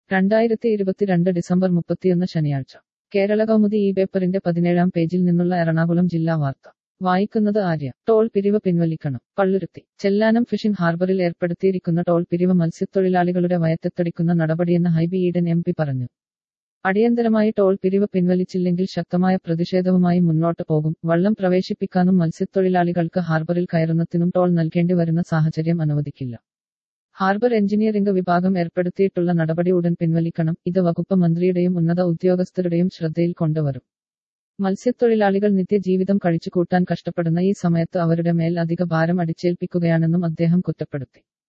2022 December 31 ശനിയാഴ്ച കേരള കൗമുദി ഈ പേപ്പറിന്റെ 17-ാം പേജിൽ നിന്നുള്ള എറണാകുളം ജില്ലാ വാർത്ത വായിക്കുന്നത് ആര്യ. ടോൾ പിരിവ് പിൻവലിക്കണം. പള്ളുരുത്തി. ചെല്ലാനം ഫിഷിംഗ് ഹാർബറിൽ ഏർപ്പെടുത്തിയിരിക്കുന്ന ടോൾ പിരിവ് മത്സ്യത്തൊഴിലാളികളുടെ വയറ്റത്തടിക്കുന്ന നടപടിയെന്ന് ഹൈബി ഈഡൻ എം.പി. പറഞ്ഞു. അടിയന്തരമായി ടോൾ പിരിവ് പിൻവലിച്ചില്ലെങ്കിൽ ശക്തമായ പ്രതിഷേധവുമായി മുന്നോട്ട് പോകും. വള്ളം പ്രവേശിപ്പിക്കാനും മത്സ്യത്തൊഴിലാളികൾക്ക് ഹാർബറിൽ കയറുന്നതിനും ടോൾ നൽകേണ്ടി വരുന്ന സാഹചര്യം അനുവദിക്കില്ല. ഹാർബർ എഞ്ചിനീയറിംഗ് വിഭാഗം ഏർപ്പെടുത്തിയിട്ടുള്ള നടപടി ഉടൻ പിൻവലിക്കണം. ഇത് വകുപ്പ് മന്ത്രിയുടെയും ഉന്നത ഉദ്യോഗസ്ഥരുടെയും ശ്രദ്ധയിൽ കൊണ്ടുവരും. മത്സ്യത്തൊഴിലാളികൾ നിത്യജീവിതം കഴിച്ചുകൂട്ടാൻ കഷ്ടപ്പെടുന്ന ഈ സമയത്ത് അവരുടെ മേൽ അധിക ഭാരം അടിച്ചേൽപ്പിക്കുകയാണെന്നും അദ്ദേഹം കുറ്റപ്പെടുത്തി.